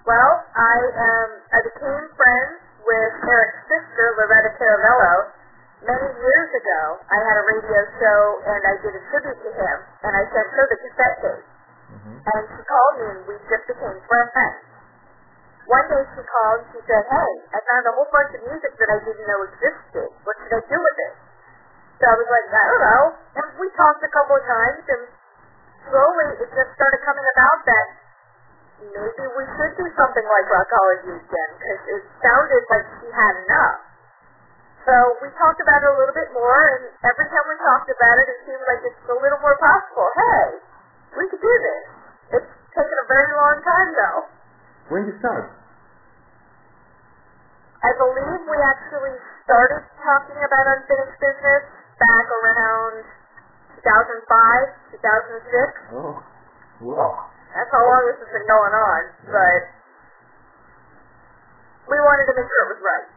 Well, I became friends with Eric's sister, Loretta Caravello, many years ago. I had a radio show, and I did a tribute to him, and I sent her the cassette tape. And she called me, and we just became friends. One day she called, and she said, hey, I found a whole bunch of music that I didn't know existed. What should I do with it? So I was like, I don't know. And we talked a couple of times, and slowly it just started coming about that maybe we should do something like Rockology again, because it sounded like she had enough. So we talked about it a little bit more, and every time we talked about it, it seemed like it's a little more possible. Hey, we could do this. It's taken a very long time, though. When did you start? I believe we actually started talking about Unfinished Business back around 2005, 2006. Oh, wow. That's how long this has been going on, but we wanted to make sure it was right.